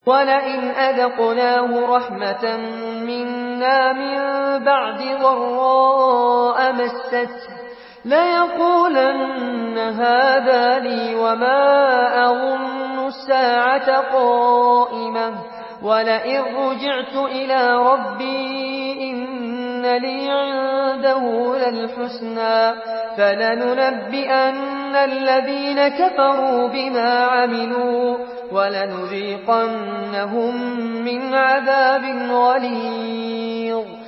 وَلَئِنْ أَذَقْنَاهُ رَحْمَةً مِنَّا مِن بَعْدِ ضَرَّاءَ مَسَّتْهُ لَيَقُولَنَّ هَٰذَا لِي وَمَا أَظُنُّ السَّاعَةَ قَائِمَةً وَلَئِن رُّجِعْتُ إِلَىٰ رَبِّي إِنَّ لِي عِندَهُ لَلْحُسْنَىٰ فَلَنُنَبِّئَنَّ الَّذِينَ كَفَرُوا بِمَا عَمِلُوا وَلَنُذِيقَنَّهُم مِّنْ عَذَابٍ غَلِيظٍ